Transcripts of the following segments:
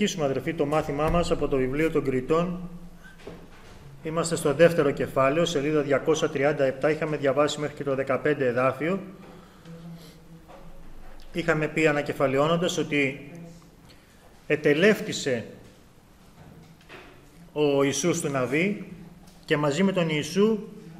συνεχίσουμε, αδερφοί, το μάθημά μας από το βιβλίο των Κριτών. Είμαστε στο δεύτερο κεφάλαιο, σελίδα 237. Είχαμε διαβάσει μέχρι και το 15 εδάφιο. Είχαμε πει ανακεφαλαιώνοντας ότι ετελεύτησε ο Ιησούς του Ναβί και μαζί με τον Ιησού,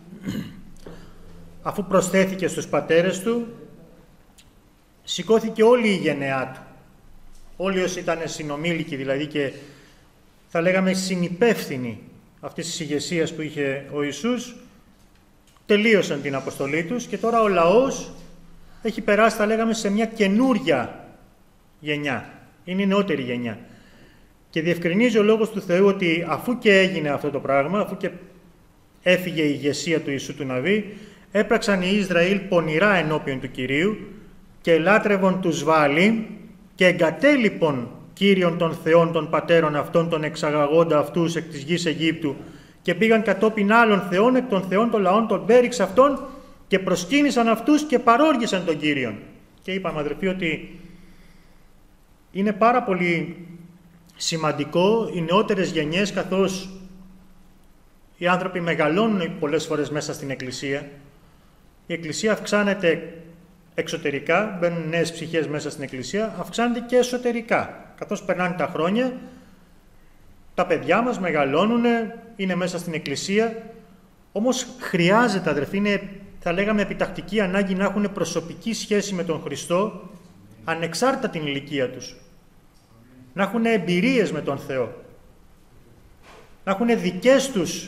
αφού προσθέθηκε στους πατέρες του, σηκώθηκε όλη η γενεά του. Όλοι όσοι ήταν συνομήλικοι δηλαδή και θα λέγαμε συνυπεύθυνοι αυτής της ηγεσίας που είχε ο Ιησούς, τελείωσαν την αποστολή τους και τώρα ο λαός έχει περάσει, θα λέγαμε, σε μια καινούρια γενιά. Είναι η νεότερη γενιά. Και διευκρινίζει ο Λόγος του Θεού ότι αφού και έγινε αυτό το πράγμα, αφού και έφυγε η ηγεσία του Ιησού του Ναβί, έπραξαν οι Ισραήλ πονηρά ενώπιον του Κυρίου και ελάτρευον τους Βάαλι και εγκατέλειπον Κύριον των Θεών των πατέρων αυτών, των εξαγαγόντα αυτούς εκ της γης Αιγύπτου, και πήγαν κατόπιν άλλων θεών, εκ των θεών των λαών των πέριξ αυτών, και προσκύνησαν αυτούς και παρόργησαν τον Κύριον. Και είπαμε, αδερφοί, ότι είναι πάρα πολύ σημαντικό οι νεότερες γενιές, καθώς οι άνθρωποι μεγαλώνουν πολλές φορές μέσα στην Εκκλησία, η Εκκλησία αυξάνεται εξωτερικά, μπαίνουν νέες ψυχές μέσα στην Εκκλησία, αυξάνεται και εσωτερικά. Καθώς περνάνε τα χρόνια, τα παιδιά μας μεγαλώνουν, είναι μέσα στην Εκκλησία, όμως χρειάζεται, αδερφοί, είναι, θα λέγαμε, επιτακτική ανάγκη να έχουν προσωπική σχέση με τον Χριστό, ανεξάρτητα την ηλικία τους. Να έχουν εμπειρίες με τον Θεό. Να έχουν δικές τους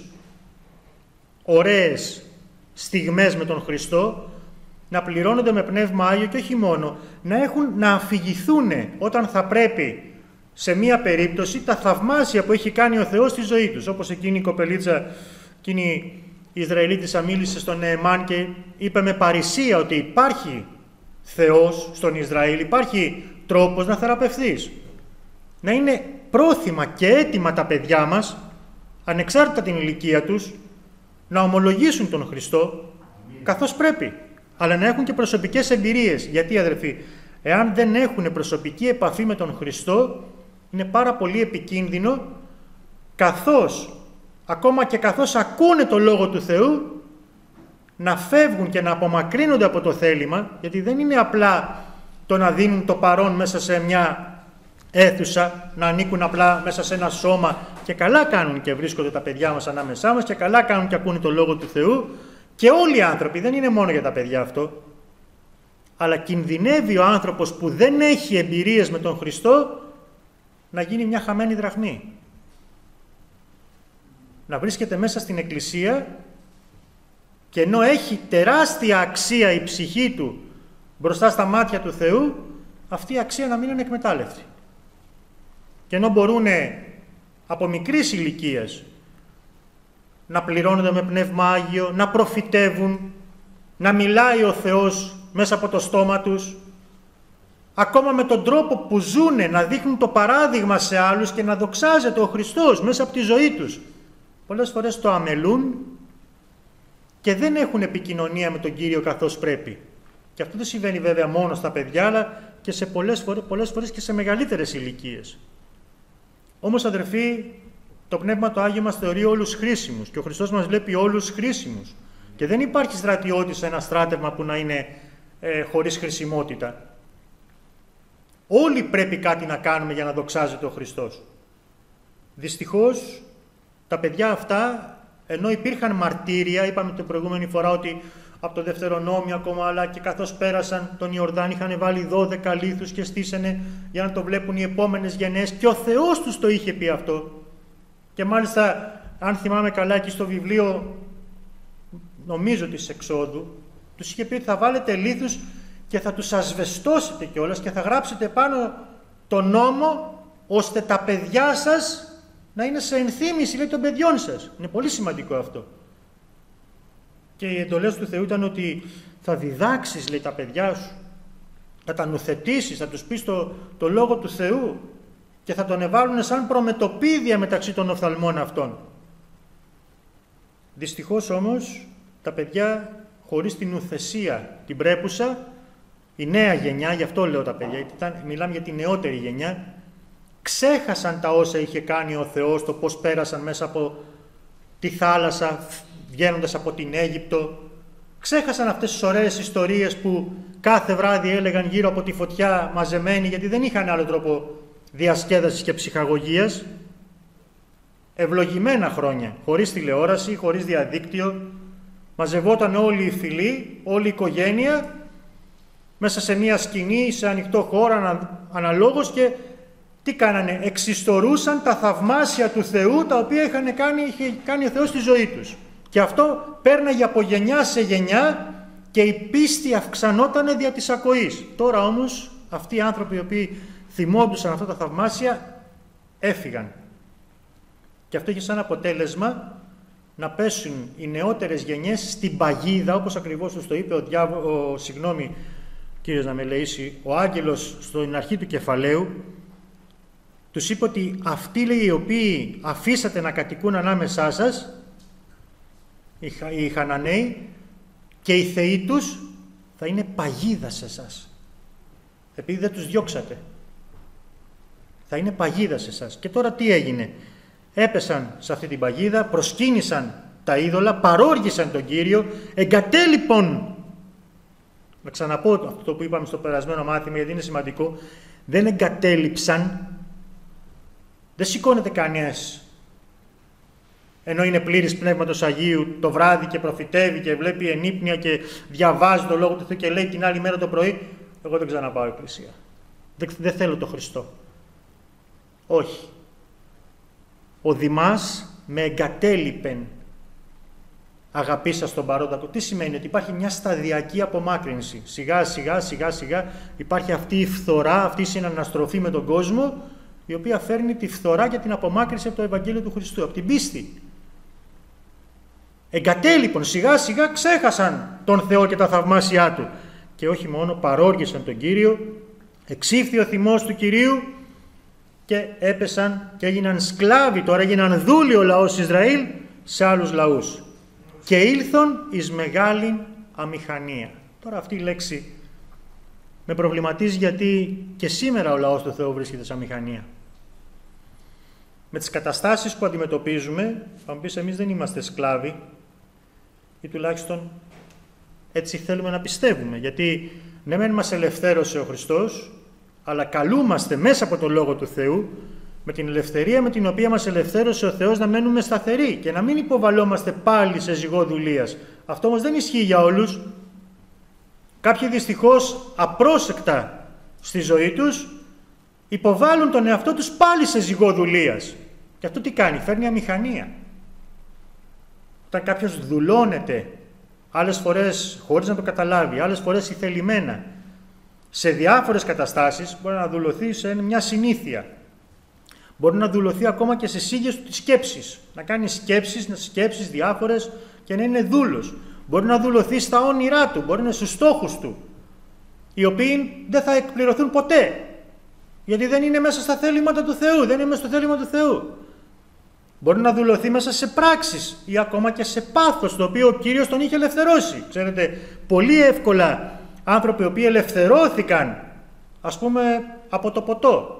ωραίες στιγμές με τον Χριστό, να πληρώνονται με Πνεύμα Άγιο και όχι μόνο, να αφηγηθούν όταν θα πρέπει σε μία περίπτωση τα θαυμάσια που έχει κάνει ο Θεός στη ζωή τους. Όπως εκείνη η κοπελίτσα, εκείνη η Ισραηλίτισσα μίλησε στον Νεεμάν και είπε με παρησία ότι υπάρχει Θεός στον Ισραήλ, υπάρχει τρόπος να θεραπευθείς. Να είναι πρόθυμα και έτοιμα τα παιδιά μας, ανεξάρτητα την ηλικία τους, να ομολογήσουν τον Χριστό καθώς πρέπει, αλλά να έχουν και προσωπικές εμπειρίες. Γιατί, αδερφοί, εάν δεν έχουν προσωπική επαφή με τον Χριστό, είναι πάρα πολύ επικίνδυνο, ακόμα και καθώς ακούνε το Λόγο του Θεού, να φεύγουν και να απομακρύνονται από το θέλημα, γιατί δεν είναι απλά το να δίνουν το παρόν μέσα σε μια αίθουσα, να ανήκουν απλά μέσα σε ένα σώμα, και καλά κάνουν και βρίσκονται τα παιδιά μας ανάμεσά μας και καλά κάνουν και ακούνε το Λόγο του Θεού, και όλοι οι άνθρωποι, δεν είναι μόνο για τα παιδιά αυτό, αλλά κινδυνεύει ο άνθρωπος που δεν έχει εμπειρίες με τον Χριστό να γίνει μια χαμένη δραχμή. Να βρίσκεται μέσα στην Εκκλησία και ενώ έχει τεράστια αξία η ψυχή του μπροστά στα μάτια του Θεού, αυτή η αξία να μην είναι εκμετάλλευτη. Και ενώ μπορούν από μικρής ηλικίας να πληρώνονται με Πνεύμα Άγιο, να προφητεύουν, να μιλάει ο Θεός μέσα από το στόμα τους, ακόμα με τον τρόπο που ζούνε, να δείχνουν το παράδειγμα σε άλλους και να δοξάζεται ο Χριστός μέσα από τη ζωή τους. Πολλές φορές το αμελούν και δεν έχουν επικοινωνία με τον Κύριο καθώς πρέπει. Και αυτό δεν συμβαίνει βέβαια μόνο στα παιδιά, αλλά και σε πολλές φορές και σε μεγαλύτερες ηλικίες. Όμως, αδερφοί, το Πνεύμα το Άγιο μας θεωρεί όλους χρήσιμους και ο Χριστός μας βλέπει όλους χρήσιμους. Και δεν υπάρχει στρατιώτης σε ένα στράτευμα που να είναι χωρίς χρησιμότητα. Όλοι πρέπει κάτι να κάνουμε για να δοξάζεται ο Χριστός. Δυστυχώς, τα παιδιά αυτά, ενώ υπήρχαν μαρτύρια, είπαμε την προηγούμενη φορά ότι από το Δευτερονόμιο ακόμα, αλλά και καθώς πέρασαν τον Ιορδάνη, είχαν βάλει 12 λίθους και στήσανε για να το βλέπουν οι επόμενες γενναίες, και ο Θεός τους το είχε πει αυτό. Και μάλιστα, αν θυμάμαι καλά, εκεί στο βιβλίο, νομίζω της Εξόδου, τους είχε πει ότι θα βάλετε λίθους και θα τους ασβεστώσετε κιόλας και θα γράψετε πάνω τον νόμο, ώστε τα παιδιά σας να είναι σε ενθύμηση, λέει, των παιδιών σας. Είναι πολύ σημαντικό αυτό. Και οι εντολές του Θεού ήταν ότι θα διδάξεις, λέει, τα παιδιά σου, θα τα νουθετήσεις, θα τους πεις το Λόγο του Θεού και θα τον εβάλουν σαν προμετωπίδια μεταξύ των οφθαλμών αυτών. Δυστυχώς όμως τα παιδιά χωρίς την νουθεσία την πρέπουσα, η νέα γενιά, γι' αυτό λέω τα παιδιά, μιλάμε για τη νεότερη γενιά, Ξέχασαν τα όσα είχε κάνει ο Θεός, το πώς πέρασαν μέσα από τη θάλασσα, βγαίνοντας από την Αίγυπτο. Ξέχασαν αυτές τις ωραίες ιστορίες που κάθε βράδυ έλεγαν γύρω από τη φωτιά μαζεμένοι, γιατί δεν είχαν άλλο τρόπο διασκέδασης και ψυχαγωγίας. Ευλογημένα χρόνια, χωρίς τηλεόραση, χωρίς διαδίκτυο, μαζευόταν όλοι οι φίλοι, όλη η οικογένεια, μέσα σε μια σκηνή, σε ανοιχτό χώρο, αναλόγως, και τι κάνανε? Εξιστορούσαν τα θαυμάσια του Θεού, τα οποία είχε κάνει ο Θεός στη ζωή τους. Και αυτό πέρναγε από γενιά σε γενιά και η πίστη αυξανόταν δια της ακοής. Τώρα όμως αυτοί οι άνθρωποι οι οποίοι θυμόντουσαν αυτά τα θαυμάσια έφυγαν. Και αυτό είχε σαν αποτέλεσμα να πέσουν οι νεότερες γενιές στην παγίδα, όπως ακριβώς τους το είπε κύριος να με λεήσει, ο άγγελος στην αρχή του κεφαλαίου. Τους είπε ότι αυτοί, λέει, οι οποίοι αφήσατε να κατοικούν ανάμεσά σας, οι Χαναναίοι, και οι θεοί τους θα είναι παγίδα σε εσάς. Επειδή δεν τους διώξατε. Θα είναι παγίδα σε εσάς. Και τώρα τι έγινε? Έπεσαν σε αυτή την παγίδα, προσκύνησαν τα είδωλα, παρόργησαν τον Κύριο, εγκατέλειπον. Να ξαναπώ αυτό που είπαμε στο περασμένο μάθημα, γιατί είναι σημαντικό. Δεν εγκατέλειψαν. Δεν σηκώνεται κανένας, ενώ είναι πλήρης Πνεύματος Αγίου, το βράδυ και προφητεύει και βλέπει ενύπνια και διαβάζει το Λόγο του Θεού και λέει την άλλη μέρα το πρωί, εγώ δεν ξαναπάω εκκλησία. Δεν θέλω το Χριστό. Όχι. Ο Δημάς με εγκατέλειπεν, αγαπήσα στον παρόντα. Τι σημαίνει? Ότι υπάρχει μια σταδιακή απομάκρυνση. Σιγά σιγά υπάρχει αυτή η φθορά, αυτή η συναναστροφή με τον κόσμο, η οποία φέρνει τη φθορά και την απομάκρυνση από το Ευαγγέλιο του Χριστού, από την πίστη. Εγκατέλειπον, σιγά σιγά ξέχασαν τον Θεό και τα θαυμάσια Του. Και όχι μόνο, παρόργησαν τον Κύριο, εξήφθη ο θυμός του Κυρίου και έπεσαν και έγιναν σκλάβοι, τώρα έγιναν δούλοι ο λαός Ισραήλ σε άλλους λαούς. Και ήλθον εις μεγάλη αμηχανία. Τώρα αυτή η λέξη με προβληματίζει, γιατί και σήμερα ο λαός του Θεού βρίσκεται σε αμηχανία. Με τις καταστάσεις που αντιμετωπίζουμε, θα μου πεις, εμείς δεν είμαστε σκλάβοι, ή τουλάχιστον έτσι θέλουμε να πιστεύουμε, γιατί ναι μεν μας ελευθέρωσε ο Χριστός, αλλά καλούμαστε μέσα από το Λόγο του Θεού, με την ελευθερία με την οποία μας ελευθέρωσε ο Θεός, να μένουμε σταθεροί και να μην υποβαλόμαστε πάλι σε ζυγό δουλείας. Αυτό όμως δεν ισχύει για όλους. Κάποιοι δυστυχώς απρόσεκτα στη ζωή τους υποβάλλουν τον εαυτό τους πάλι σε ζυγό δουλείας. Και αυτό τι κάνει? Φέρνει αμηχανία. Όταν κάποιος δουλώνεται, άλλες φορές χωρίς να το καταλάβει, άλλες φορές ηθελημένα, σε διάφορες καταστάσεις, μπορεί να δουλωθεί σε μια συνήθεια. Μπορεί να δουλωθεί ακόμα και στις ίδιες του τις σκέψεις. Να κάνει σκέψεις διάφορες και να είναι δούλος. Μπορεί να δουλωθεί στα όνειρά του, μπορεί να είναι στους στόχους του, οι οποίοι δεν θα εκπληρωθούν ποτέ. Γιατί δεν είναι μέσα στα θέληματα του Θεού, δεν είναι μέσα στο θέλημα του Θεού. Μπορεί να δουλωθεί μέσα σε πράξεις ή ακόμα και σε πάθος, το οποίο ο Κύριος τον είχε ελευθερώσει. Ξέρετε, πολύ εύκολα άνθρωποι οι οποίοι ελευθερώθηκαν, ας πούμε, από το ποτό.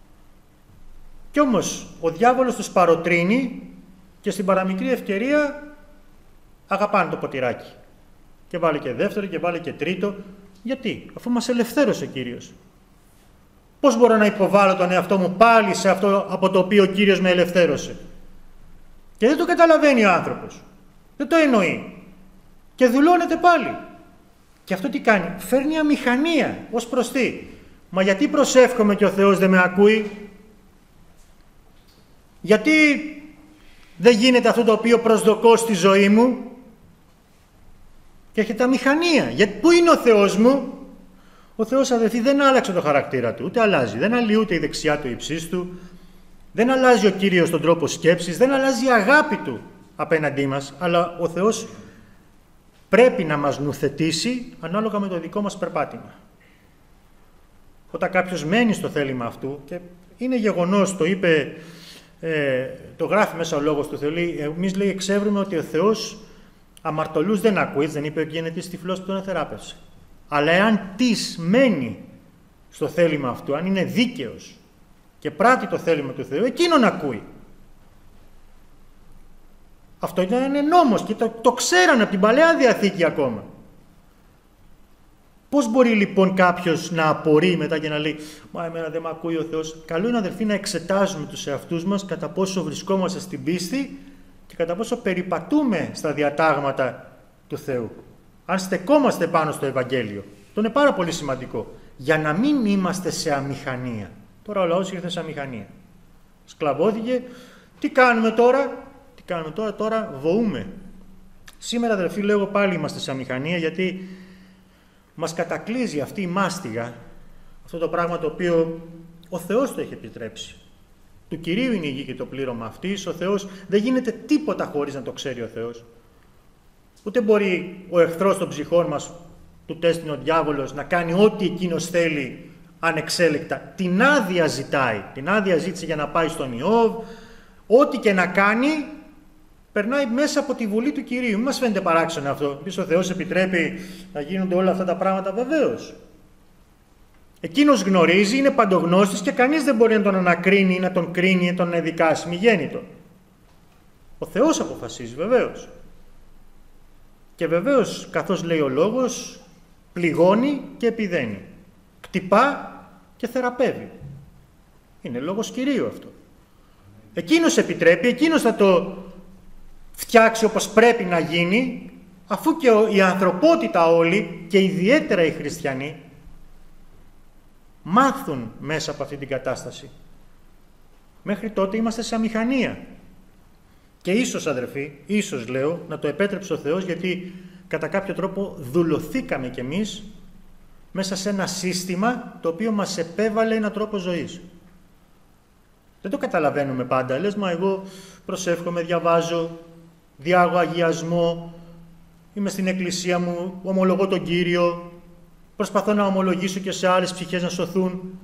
Κι όμως ο διάβολος τους παροτρύνει και στην παραμικρή ευκαιρία αγαπάνε το ποτηράκι. Και βάλει και δεύτερο και βάλει και τρίτο. Γιατί? Αφού μας ελευθέρωσε ο Κύριος. Πώς μπορώ να υποβάλω τον εαυτό μου πάλι σε αυτό από το οποίο ο Κύριος με ελευθέρωσε? Και δεν το καταλαβαίνει ο άνθρωπος. Δεν το εννοεί. Και δουλώνεται πάλι. Και αυτό τι κάνει? Φέρνει αμηχανία. Ως προς τι? Μα γιατί προσεύχομαι και ο Θεός δεν με ακούει? Γιατί δεν γίνεται αυτό το οποίο προσδοκώ στη ζωή μου? Και έρχεται αμηχανία. Γιατί πού είναι ο Θεός μου? Ο Θεός, αδελφοί, δεν άλλαξε το χαρακτήρα του, ούτε αλλάζει. Δεν αλλοιούται η δεξιά του υψής του, δεν αλλάζει ο Κύριος τον τρόπο σκέψης, δεν αλλάζει η αγάπη του απέναντί μας, αλλά ο Θεός πρέπει να μας νουθετήσει ανάλογα με το δικό μας περπάτημα. Όταν κάποιος μένει στο θέλημα αυτού, και είναι γεγονός, το είπε, το γράφει μέσα ο Λόγος του Θεού, εμείς, λέει, εξεύρουμε ότι ο Θεός αμαρτωλούς δεν ακούει, δεν είπε ο γενετής τυφλός που τον εθεράπευσε. Αλλά εάν μένει στο θέλημα αυτού, αν είναι δίκαιος και πράττει το θέλημα του Θεού, εκείνον ακούει. Αυτό ήταν νόμος και το ξέρανε από την Παλαιά Διαθήκη ακόμα. Πώς μπορεί λοιπόν κάποιος να απορεί μετά και να λέει «Μα εμένα δεν με ακούει ο Θεός». Καλό είναι, αδελφοί, να εξετάζουμε τους εαυτούς μας κατά πόσο βρισκόμαστε στην πίστη και κατά πόσο περιπατούμε στα διατάγματα του Θεού. Αν στεκόμαστε πάνω στο Ευαγγέλιο. Αυτό είναι πάρα πολύ σημαντικό. Για να μην είμαστε σε αμηχανία. Τώρα ο λαός ήρθε σε αμηχανία. Σκλαβώθηκε. Τι κάνουμε τώρα? Τώρα βοούμε. Σήμερα, αδελφοί, λέγω πάλι είμαστε σε αμηχανία, γιατί μας κατακλείζει αυτή η μάστιγα, αυτό το πράγμα το οποίο ο Θεός το έχει επιτρέψει. Του Κυρίου είναι η γη και το πλήρωμα αυτής. Ο Θεός, δεν γίνεται τίποτα χωρίς να το ξέρει ο Θεός. Ούτε μπορεί ο εχθρός των ψυχών μας, του τέστην ο διάβολος, να κάνει ό,τι εκείνος θέλει ανεξέλεκτα. Την άδεια ζητάει. Την άδεια ζήτησε για να πάει στον Ιώβ. Ό,τι και να κάνει, περνάει μέσα από τη βουλή του Κυρίου. Μην μας φαίνεται παράξενο αυτό. Επίσης ο Θεός επιτρέπει να γίνονται όλα αυτά τα πράγματα, βεβαίως. Εκείνος γνωρίζει, είναι παντογνώστης και κανείς δεν μπορεί να τον ανακρίνει, να τον κρίνει, να τον εδικάσει. Μη γέννητο. Ο Θεός αποφασίζει, βεβαίως. Και βεβαίως, καθώς λέει ο λόγος, πληγώνει και επιδένει. Κτυπά και θεραπεύει. Είναι λόγος Κυρίου αυτό. Εκείνος επιτρέπει, εκείνος θα το φτιάξει όπως πρέπει να γίνει, αφού και η ανθρωπότητα όλη και ιδιαίτερα οι χριστιανοί μάθουν μέσα από αυτή την κατάσταση. Μέχρι τότε είμαστε σε αμηχανία. Και ίσως, αδερφοί, ίσως λέω, να το επέτρεψε ο Θεός, γιατί κατά κάποιο τρόπο δουλωθήκαμε κι εμείς μέσα σε ένα σύστημα το οποίο μας επέβαλε έναν τρόπο ζωής. Δεν το καταλαβαίνουμε πάντα. Λες, μα εγώ προσεύχομαι, διαβάζω, διάγω αγιασμό, είμαι στην εκκλησία μου, ομολογώ τον Κύριο, προσπαθώ να ομολογήσω και σε άλλες ψυχές να σωθούν.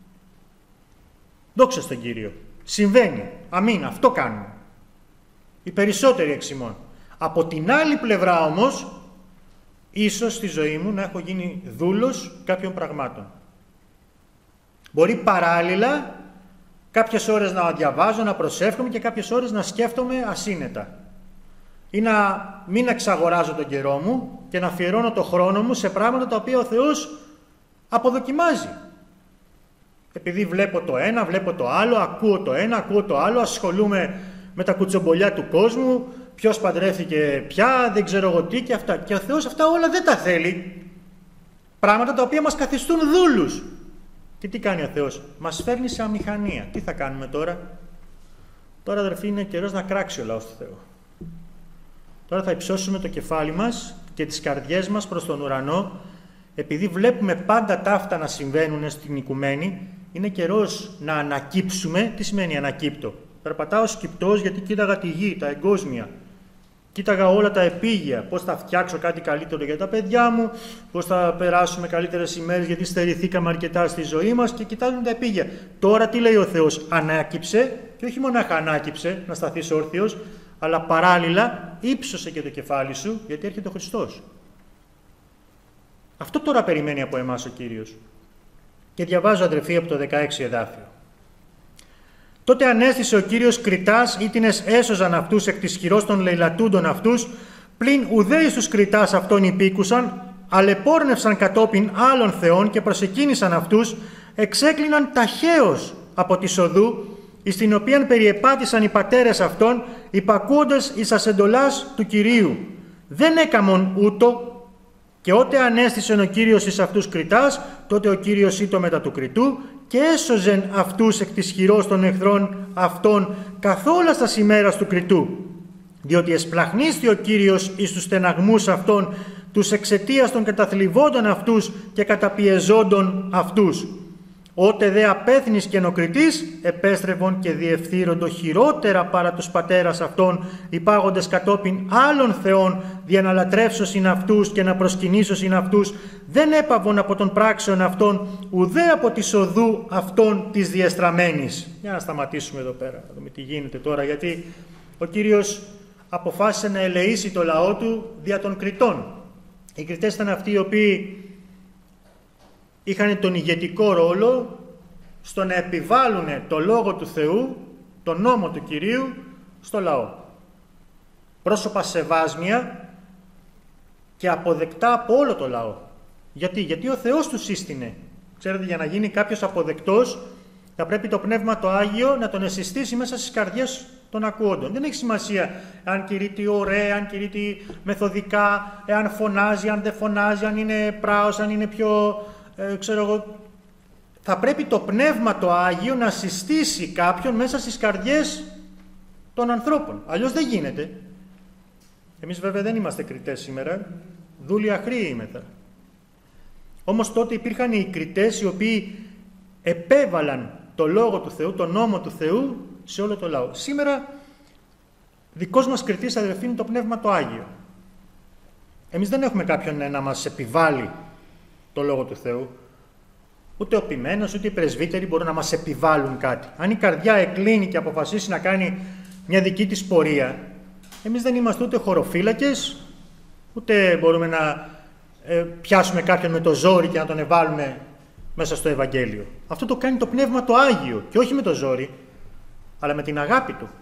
Δόξα στον Κύριο. Συμβαίνει. Αμήν. Αυτό κάνουμε. Οι περισσότεροι εξ ημών. Από την άλλη πλευρά όμως, ίσως στη ζωή μου να έχω γίνει δούλος κάποιων πραγμάτων. Μπορεί παράλληλα κάποιες ώρες να διαβάζω, να προσεύχομαι και κάποιες ώρες να σκέφτομαι ασύνετα. Ή να μην εξαγοράζω τον καιρό μου και να αφιερώνω το χρόνο μου σε πράγματα τα οποία ο Θεός αποδοκιμάζει. Επειδή βλέπω το ένα, βλέπω το άλλο, ακούω το ένα, ακούω το άλλο, ασχολούμαι με τα κουτσομπολιά του κόσμου, ποιος παντρεύτηκε πια, δεν ξέρω εγώ τι και αυτά. Και ο Θεός αυτά όλα δεν τα θέλει. Πράγματα τα οποία μας καθιστούν δούλους. Και τι κάνει ο Θεός? Μας φέρνει σε αμηχανία. Τι θα κάνουμε τώρα? Τώρα, αδερφοί, είναι καιρός να κράξει ο λαός του Θεού. Τώρα θα υψώσουμε το κεφάλι μας και τις καρδιές μας προς τον ουρανό, επειδή βλέπουμε πάντα ταύτα να συμβαίνουν στην οικουμένη. Είναι καιρός να ανακύψουμε. Τι σημαίνει ανακύπτω? Περπατάω σκυπτός γιατί κοίταγα τη γη, τα εγκόσμια. Κοίταγα όλα τα επίγεια, πώς θα φτιάξω κάτι καλύτερο για τα παιδιά μου, πώς θα περάσουμε καλύτερες ημέρες γιατί στερηθήκαμε αρκετά στη ζωή μας και κοιτάζουμε τα επίγεια. Τώρα τι λέει ο Θεός? Ανάκυψε, και όχι μονάχα ανάκυψε να σταθείς όρθιος, αλλά παράλληλα ύψωσε και το κεφάλι σου, γιατί έρχεται ο Χριστός. Αυτό τώρα περιμένει από εμάς ο Κύριος. Και διαβάζω, αδερφοί, από το 16 εδάφιο. Τότε ανέστησε ο Κύριος Κριτάς, ήτινες έσωζαν αυτούς εκ της χειρός των λαιλατούντων αυτούς, πλην ουδέοι τους Κριτάς αυτών υπήκουσαν, αλεπόρνευσαν κατόπιν άλλων θεών και προσεκίνησαν αυτούς, εξέκλειναν ταχαίως από τη σοδού, εις την οποίαν περιεπάτησαν οι πατέρες αυτών, υπακούοντας εις τας εντολάς του Κυρίου. Δεν έκαμον ούτω, και ότε ανέστησεν ο Κύριος εις αυτούς Κριτάς, τότε ο Κύριος ήτο μετά του Κριτού, και έσωζεν αυτούς εκ της χειρός των εχθρών αυτών καθόλας τας ημέρας του Κριτού. Διότι εσπλαχνίστη ο Κύριος εις τους στεναγμούς αυτών, τους εξαιτίας των καταθλιβόντων αυτούς και καταπιεζόντων αυτούς. Ότε δε απέθνης καινοκριτής, επέστρεβον και διευθύροντο χειρότερα παρά τους πατέρας αυτών, υπάγοντες κατόπιν άλλων θεών, δια να λατρεύσωσιν αυτούς και να προσκυνήσωσιν αυτούς, δεν έπαβον από τον πράξεων αυτών, ουδέ από τη οδού αυτών της διεστραμμένης. Για να σταματήσουμε εδώ πέρα, να δούμε τι γίνεται τώρα, γιατί ο Κύριος αποφάσισε να ελεήσει το λαό του δια των Κριτών. Οι Κριτές ήταν αυτοί οι οποίοι είχαν τον ηγετικό ρόλο στο να επιβάλλουν το Λόγο του Θεού, τον νόμο του Κυρίου, στο λαό. Πρόσωπα σεβάσμια και αποδεκτά από όλο το λαό. Γιατί ο Θεός τους σύστηνε. Ξέρετε, για να γίνει κάποιος αποδεκτός, θα πρέπει το Πνεύμα το Άγιο να τον εσυστήσει μέσα στις καρδιές των ακούοντων. Δεν έχει σημασία αν κηρύττει ωραία, αν κηρύττει μεθοδικά, αν φωνάζει, αν δεν φωνάζει, αν είναι πράος, αν είναι πιο, Θα πρέπει το Πνεύμα το Άγιο να συστήσει κάποιον μέσα στις καρδιές των ανθρώπων. Αλλιώς δεν γίνεται. Εμείς βέβαια δεν είμαστε κριτές σήμερα, δούλοι αχρήοι είμεθα. Όμως τότε υπήρχαν οι κριτές οι οποίοι επέβαλαν το Λόγο του Θεού, τον νόμο του Θεού σε όλο το λαό. Σήμερα δικός μας κριτής, αδελφοί, είναι το Πνεύμα το Άγιο. Εμείς δεν έχουμε κάποιον να μας επιβάλλει το Λόγο του Θεού. Ούτε ο ποιμένος, ούτε οι πρεσβύτεροι μπορούν να μας επιβάλλουν κάτι. Αν η καρδιά εκλίνει και αποφασίσει να κάνει μια δική της πορεία, εμείς δεν είμαστε ούτε χωροφύλακες, ούτε μπορούμε να πιάσουμε κάποιον με το ζόρι και να τον εβάλουμε μέσα στο Ευαγγέλιο. Αυτό το κάνει το Πνεύμα το Άγιο και όχι με το ζόρι, αλλά με την αγάπη του.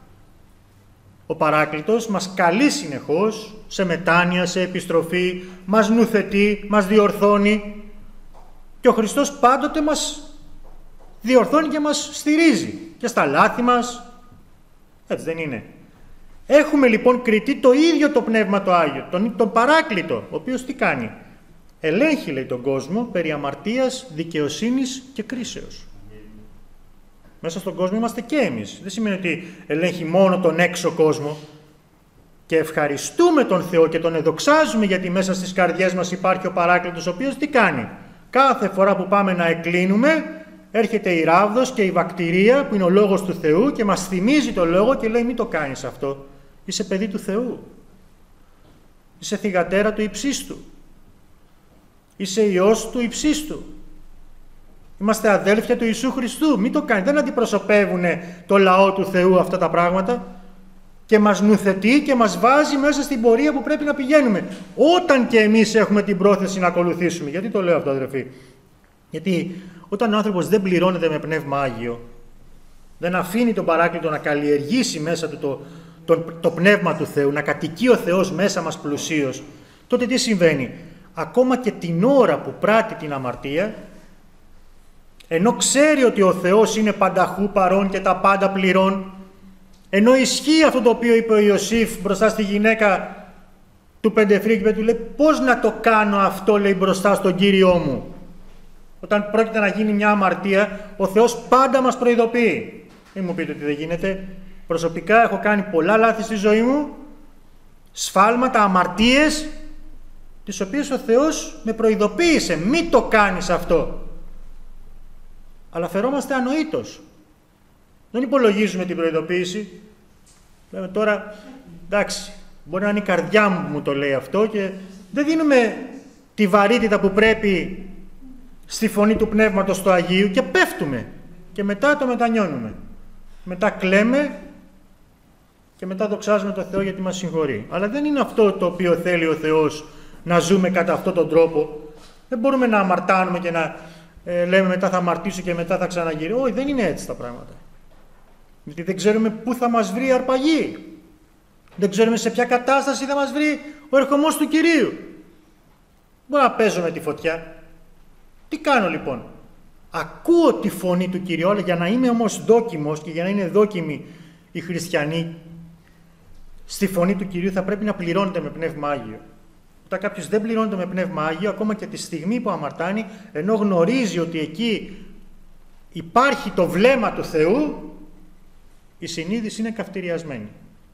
Ο Παράκλητος μας καλεί συνεχώς σε μετάνοια, σε επιστροφή, μας νουθετεί, μας διορθώνει και ο Χριστός πάντοτε μας διορθώνει και μας στηρίζει και στα λάθη μας. Έτσι δεν είναι? Έχουμε λοιπόν κριτή το ίδιο το Πνεύμα το Άγιο, τον Παράκλητο, ο οποίος τι κάνει? Ελέγχει, λέει, τον κόσμο περί αμαρτίας, δικαιοσύνης και κρίσεως. Μέσα στον κόσμο είμαστε και εμείς. Δεν σημαίνει ότι ελέγχει μόνο τον έξω κόσμο. Και ευχαριστούμε τον Θεό και τον εδοξάζουμε γιατί μέσα στις καρδιές μας υπάρχει ο Παράκλητος, ο οποίος τι κάνει? Κάθε φορά που πάμε να εκκλίνουμε, έρχεται η ράβδος και η βακτηρία που είναι ο Λόγος του Θεού και μας θυμίζει το Λόγο και λέει: μην το κάνεις αυτό. Είσαι παιδί του Θεού. Είσαι θυγατέρα του Υψίστου. Είσαι Υιός του Υψίστου. Είμαστε αδέλφια του Ιησού Χριστού. Μην το κάνεις. Δεν αντιπροσωπεύουν το λαό του Θεού αυτά τα πράγματα και μας νουθετεί και μας βάζει μέσα στην πορεία που πρέπει να πηγαίνουμε. Όταν και εμείς έχουμε την πρόθεση να ακολουθήσουμε. Γιατί το λέω αυτό, αδερφοί? Γιατί όταν ο άνθρωπος δεν πληρώνεται με Πνεύμα Άγιο, δεν αφήνει τον Παράκλητο να καλλιεργήσει μέσα του το Πνεύμα του Θεού, να κατοικεί ο Θεός μέσα μας πλουσίως, τότε τι συμβαίνει? Ακόμα και την ώρα που πράττει την αμαρτία, ενώ ξέρει ότι ο Θεός είναι πανταχού παρών και τα πάντα πληρών, ενώ ισχύει αυτό το οποίο είπε ο Ιωσήφ μπροστά στη γυναίκα του Πεντεφρίκη, του λέει: πώς να το κάνω αυτό, λέει, μπροστά στον Κύριό μου? Όταν πρόκειται να γίνει μια αμαρτία, ο Θεός πάντα μας προειδοποιεί. Μην μου πείτε ότι δεν γίνεται. Προσωπικά έχω κάνει πολλά λάθη στη ζωή μου, σφάλματα, αμαρτίες, τις οποίες ο Θεός με προειδοποίησε: μην το κάνεις αυτό. Αλλά φερόμαστε ανοήτως. Δεν υπολογίζουμε την προειδοποίηση. Λέμε τώρα, εντάξει, μπορεί να είναι η καρδιά μου που μου το λέει αυτό και δεν δίνουμε τη βαρύτητα που πρέπει στη φωνή του Πνεύματος του Αγίου και πέφτουμε. Και μετά το μετανιώνουμε. Μετά κλαίμε και μετά δοξάζουμε τον Θεό γιατί μας συγχωρεί. Αλλά δεν είναι αυτό το οποίο θέλει ο Θεός, να ζούμε κατά αυτόν τον τρόπο. Δεν μπορούμε να αμαρτάνουμε και να λέμε μετά θα αμαρτήσω και μετά θα ξαναγυρίσω. Όχι, δεν είναι έτσι τα πράγματα. Γιατί δεν ξέρουμε πού θα μας βρει η αρπαγή. Δεν ξέρουμε σε ποια κατάσταση θα μας βρει ο ερχομός του Κυρίου. Μπορώ να παίζω με τη φωτιά. Τι κάνω λοιπόν? Ακούω τη φωνή του Κυρίου, αλλά για να είμαι όμως δόκιμος και για να είναι δόκιμοι οι χριστιανοί, στη φωνή του Κυρίου θα πρέπει να πληρώνεται με Πνεύμα Άγιο. Όταν κάποιος δεν πληρώνεται με Πνεύμα Άγιο, ακόμα και τη στιγμή που αμαρτάνει, ενώ γνωρίζει ότι εκεί υπάρχει το βλέμμα του Θεού, η συνείδηση είναι καυτηριασμένη.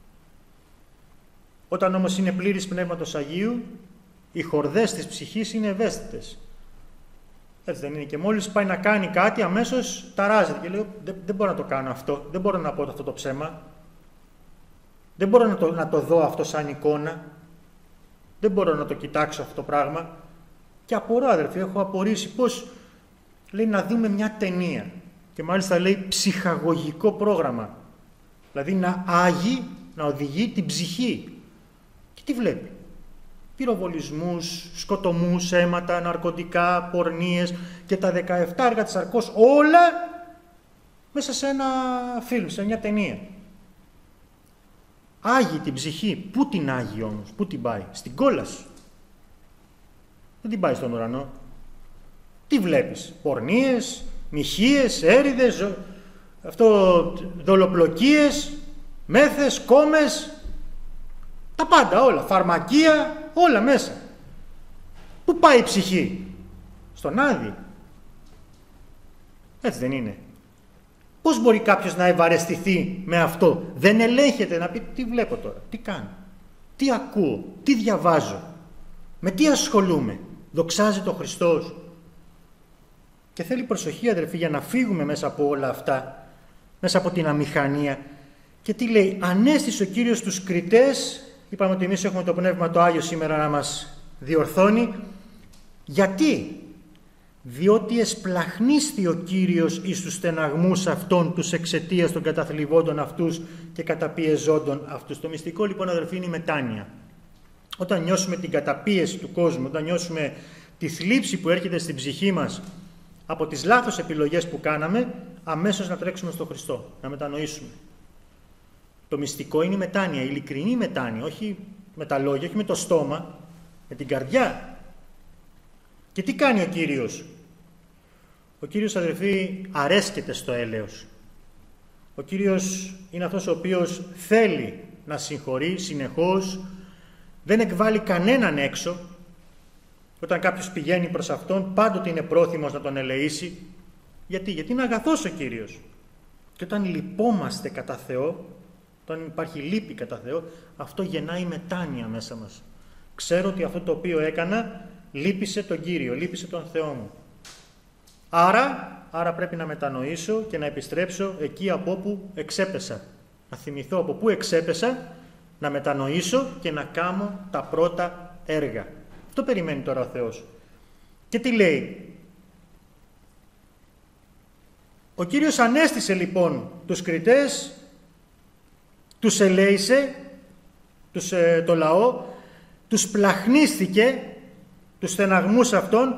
Όταν όμως είναι πλήρης Πνεύματος Αγίου, οι χορδές της ψυχής είναι ευαίσθητες. Έτσι δεν είναι? Και μόλις πάει να κάνει κάτι, αμέσως ταράζεται και λέει: δεν μπορώ να το κάνω αυτό, δεν μπορώ να πω αυτό το ψέμα, δεν μπορώ να το δω αυτό σαν εικόνα, δεν μπορώ να το κοιτάξω αυτό το πράγμα. Και απορώ, αδερφοί, έχω απορρίσει πώς λέει να δούμε μια ταινία και μάλιστα λέει ψυχαγωγικό πρόγραμμα, δηλαδή να οδηγεί την ψυχή. Και τι βλέπει? Πυροβολισμούς, σκοτωμούς, αίματα, ναρκωτικά, πορνείες και τα 17 έργα της σαρκός, όλα μέσα σε ένα φιλμ, σε μια ταινία. Άγιοι την ψυχή. Πού την άγιοι όμως, πού την πάει? Στην κόλαση. Δεν την πάει στον ουρανό. Τι βλέπεις? Πορνίες, μοιχείες, έρηδες, δολοπλοκίες, μέθες, κόμες, τα πάντα όλα, φαρμακεία, όλα μέσα. Πού πάει η ψυχή? Στον Άδη. Έτσι δεν είναι? Πώς μπορεί κάποιος να ευαρεστηθεί με αυτό? Δεν ελέγχεται να πει τι βλέπω τώρα, τι κάνω, τι ακούω, τι διαβάζω, με τι ασχολούμαι? Δοξάζεται ο Χριστός. Και θέλει προσοχή, αδερφοί, για να φύγουμε μέσα από όλα αυτά, μέσα από την αμηχανία. Και τι λέει? Ανέστησε ο Κύριος τους κριτές. Είπαμε ότι εμείς έχουμε το Πνεύμα το Άγιο σήμερα να μας διορθώνει. Γιατί? Διότι εσπλαχνίστη ο Κύριος εις τους στεναγμούς αυτών τους εξαιτίας των καταθλιβόντων αυτούς και καταπιεζόντων αυτούς. Το μυστικό λοιπόν, αδερφοί, είναι η μετάνοια. Όταν νιώσουμε την καταπίεση του κόσμου, όταν νιώσουμε τη θλίψη που έρχεται στην ψυχή μας από τις λάθος επιλογές που κάναμε, αμέσως να τρέξουμε στον Χριστό, να μετανοήσουμε. Το μυστικό είναι η μετάνοια, η ειλικρινή μετάνοια, όχι με τα λόγια, όχι με το στόμα, με την καρδιά. Και τι κάνει ο Κύριος? Ο Κύριος, αδερφοί, αρέσκεται στο έλεος. Ο Κύριος είναι αυτός ο οποίος θέλει να συγχωρεί συνεχώς, δεν εκβάλλει κανέναν έξω. Όταν κάποιος πηγαίνει προς Αυτόν, πάντοτε είναι πρόθυμος να τον ελεήσει. Γιατί είναι αγαθός ο Κύριος. Και όταν λυπόμαστε κατά Θεό, όταν υπάρχει λύπη κατά Θεό, αυτό γεννάει μετάνοια μέσα μας. Ξέρω ότι αυτό το οποίο έκανα λύπησε τον Κύριο, λύπησε τον Θεό μου. Άρα πρέπει να μετανοήσω και να επιστρέψω εκεί από όπου εξέπεσα. Να θυμηθώ από πού εξέπεσα, να μετανοήσω και να κάνω τα πρώτα έργα. Αυτό περιμένει τώρα ο Θεός. Και τι λέει? Ο Κύριος ανέστησε λοιπόν τους κριτές, τους ελέησε, το λαό, τους πλαχνίστηκε, τους στεναγμούς αυτών,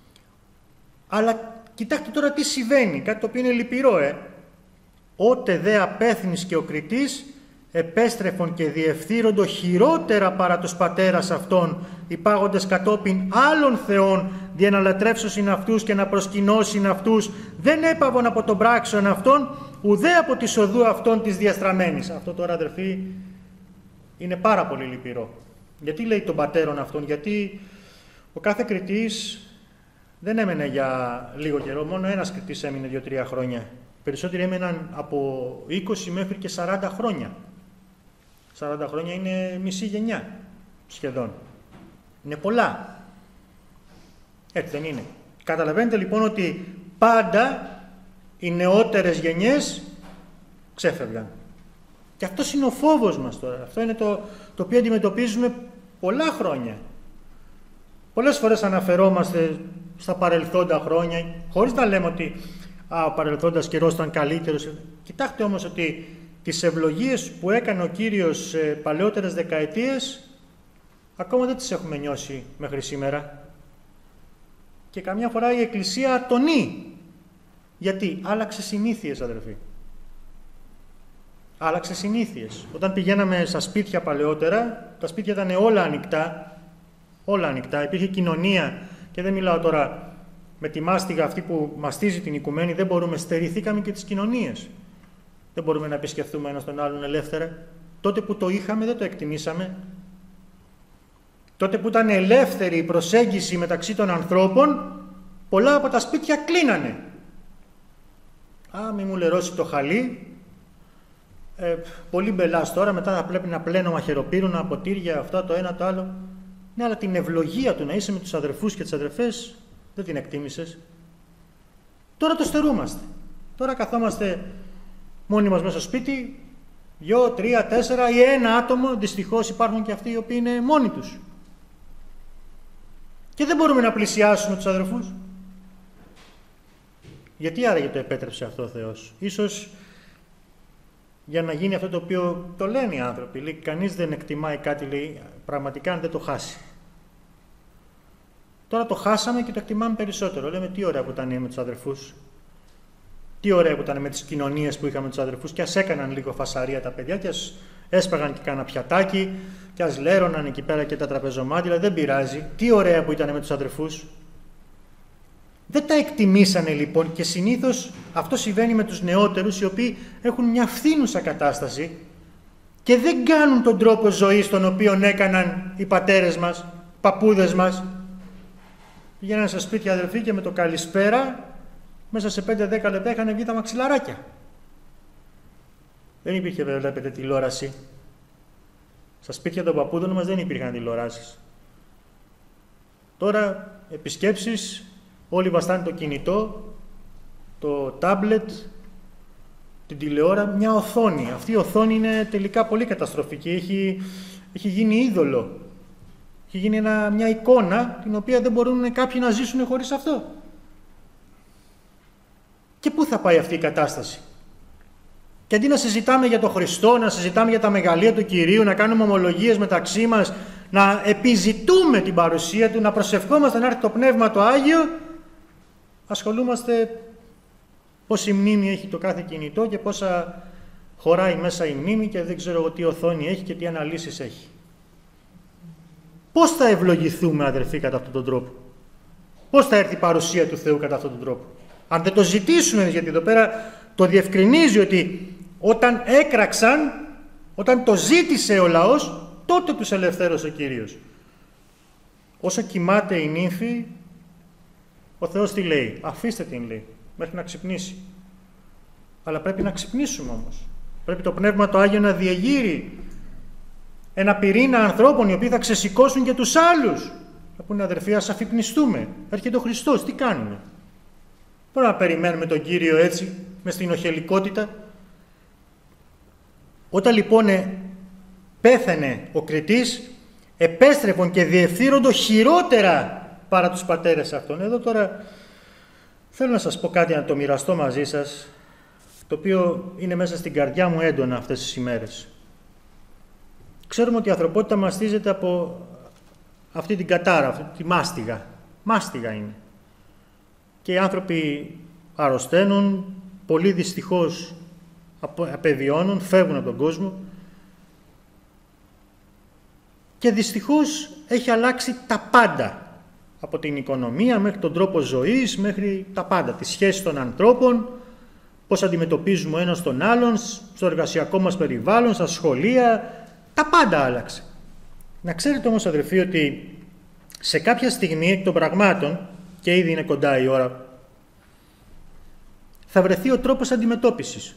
αλλά κοιτάξτε τώρα τι συμβαίνει, κάτι το οποίο είναι λυπηρό. Ότε δε απέθνης και ο κριτής, επέστρεφον και διευθύροντο χειρότερα παρά τους πατέρας αυτών, υπάγοντες κατόπιν άλλων θεών, δια να λατρεύσωσιν αυτούς και να προσκυνώσιν αυτούς, δεν έπαβον από τον πράξεων αυτών, ουδέ από τη οδού αυτών της διαστραμμένης. Αυτό τώρα, αδερφοί, είναι πάρα πολύ λυπηρό. Γιατί λέει των πατέρων αυτών? Γιατί ο κάθε κριτής δεν έμενε για λίγο καιρό, μόνο ένας κριτής έμεινε 2-3 χρόνια. Περισσότεροι έμεναν από 20 μέχρι και 40 χρόνια. 40 χρόνια είναι μισή γενιά σχεδόν. Είναι πολλά. Έτσι δεν είναι? Καταλαβαίνετε λοιπόν ότι πάντα οι νεότερες γενιές ξέφευγαν. Και αυτός είναι ο φόβος μας τώρα. Αυτό είναι το οποίο αντιμετωπίζουμε πολλά χρόνια. Πολλές φορές αναφερόμαστε στα παρελθόντα χρόνια, χωρίς να λέμε ότι ο παρελθόντας καιρός ήταν καλύτερος. Κοιτάξτε όμως ότι τις ευλογίες που έκανε ο Κύριος σε παλαιότερες δεκαετίες, ακόμα δεν τις έχουμε νιώσει μέχρι σήμερα. Και καμιά φορά η Εκκλησία ατονεί. Γιατί? Άλλαξε συνήθειες, αδερφοί. Άλλαξε συνήθειες. Όταν πηγαίναμε στα σπίτια παλαιότερα, τα σπίτια ήταν όλα ανοιχτά. Όλα ανοιχτά. Υπήρχε κοινωνία. Και δεν μιλάω τώρα με τη μάστιγα αυτή που μαστίζει την οικουμένη, δεν μπορούμε, στερηθήκαμε και τις κοινωνίες. Δεν μπορούμε να επισκεφθούμε ένας τον άλλον ελεύθερα. Τότε που το είχαμε δεν το εκτιμήσαμε. Τότε που ήταν ελεύθερη η προσέγγιση μεταξύ των ανθρώπων, πολλά από τα σπίτια κλείνανε. Μη μου λερώσει το χαλί. Πολύ μπελάς τώρα, μετά θα πρέπει να πλένω μαχαιροπύρουνα, ποτήρια, αυτά το ένα το άλλο. Ναι, αλλά την ευλογία του να είσαι με τους αδερφούς και τις αδερφές δεν την εκτίμησες. Τώρα το στερούμαστε. Τώρα καθόμαστε μόνοι μας μέσα στο σπίτι, 2, 3, 4 ή ένα άτομο. Δυστυχώς υπάρχουν και αυτοί οι οποίοι είναι μόνοι τους. Και δεν μπορούμε να πλησιάσουμε τους αδερφούς. Γιατί άραγε το επέτρεψε αυτό ο Θεός? Ίσως για να γίνει αυτό το οποίο το λένε οι άνθρωποι. Λέει, κανείς δεν εκτιμάει κάτι, λέει, πραγματικά αν δεν το χάσει. Τώρα το χάσαμε και το εκτιμάμε περισσότερο. Λέμε τι ωραία που ήταν με τους αδερφούς. Τι ωραία που ήταν με τις κοινωνίες που είχαμε τους αδερφούς και ας έκαναν λίγο φασαρία τα παιδιά και ας έσπαγαν και κάνα πιατάκι και ας λέρωναν εκεί πέρα και τα τραπεζομάτια, δεν πειράζει. Τι ωραία που ήταν με τους αδερφούς. Δεν τα εκτιμήσανε λοιπόν και συνήθως αυτό συμβαίνει με τους νεότερους οι οποίοι έχουν μια φθήνουσα κατάσταση και δεν κάνουν τον τρόπο ζωής τον οποίο έκαναν οι πατέρες μας, οι παππούδες μας. Πήγαιναν στα σπίτια αδερφοί και με το καλησπέρα μέσα σε 5-10 λεπτά είχαν βγει τα μαξιλαράκια. Δεν υπήρχε, βλέπετε, τηλεόραση. Στα σπίτια των παππούδων μας δεν υπήρχαν τηλεοράσεις. Τώρα επισκέψεις, όλοι βαστάνε το κινητό, το τάμπλετ, την τηλεόρα, μια οθόνη. Αυτή η οθόνη είναι τελικά πολύ καταστροφική. Έχει γίνει είδωλο. Έχει γίνει μια εικόνα την οποία δεν μπορούν κάποιοι να ζήσουν χωρίς αυτό. Και πού θα πάει αυτή η κατάσταση. Και αντί να συζητάμε για τον Χριστό, να συζητάμε για τα μεγαλεία του Κυρίου, να κάνουμε ομολογίες μεταξύ μας, να επιζητούμε την παρουσία Του, να προσευχόμαστε να έρθει το Πνεύμα το Άγιο, ασχολούμαστε πόση μνήμη έχει το κάθε κινητό και πόσα χωράει μέσα η μνήμη και δεν ξέρω εγώ τι οθόνη έχει και τι αναλύσεις έχει. Πώς θα ευλογηθούμε, αδερφοί, κατά αυτόν τον τρόπο. Πώς θα έρθει η παρουσία του Θεού κατά αυτόν τον τρόπο. Αν δεν το ζητήσουμε, γιατί εδώ πέρα το διευκρινίζει ότι όταν έκραξαν, όταν το ζήτησε ο λαός, τότε τους ελευθέρωσε ο Κύριος. Όσο κοιμάται η νύμφη, ο Θεός τι λέει? Αφήστε την, λέει, μέχρι να ξυπνήσει. Αλλά πρέπει να ξυπνήσουμε όμως. Πρέπει το Πνεύμα το Άγιο να διεγείρει ένα πυρήνα ανθρώπων οι οποίοι θα ξεσηκώσουν και τους άλλους. Θα πούνε, αδερφοί, ας αφυπνιστούμε. Έρχεται ο Χριστός, τι κάνουμε? Μπορούμε να περιμένουμε τον Κύριο έτσι, μες στην οχελικότητα. Όταν λοιπόν πέθανε ο Κριτής, επέστρεπον και διευθύνοντο χειρότερα παρά τους πατέρες αυτών. Εδώ τώρα θέλω να σας πω κάτι, να το μοιραστώ μαζί σας, το οποίο είναι μέσα στην καρδιά μου έντονα αυτές τις ημέρες. Ξέρουμε ότι η ανθρωπότητα μαστίζεται από αυτή την κατάρα, αυτή τη μάστιγα. Μάστιγα είναι. Και οι άνθρωποι αρρωσταίνουν, πολλοί δυστυχώς απεβιώνουν, φεύγουν από τον κόσμο και δυστυχώς έχει αλλάξει τα πάντα. Από την οικονομία μέχρι τον τρόπο ζωής, μέχρι τα πάντα. Τις σχέσεις των ανθρώπων, πώς αντιμετωπίζουμε ο ένας τον άλλον, στο εργασιακό μας περιβάλλον, στα σχολεία, τα πάντα άλλαξε. Να ξέρετε όμως, αδερφοί, ότι σε κάποια στιγμή εκ των πραγμάτων, και ήδη είναι κοντά η ώρα, θα βρεθεί ο τρόπος αντιμετώπισης.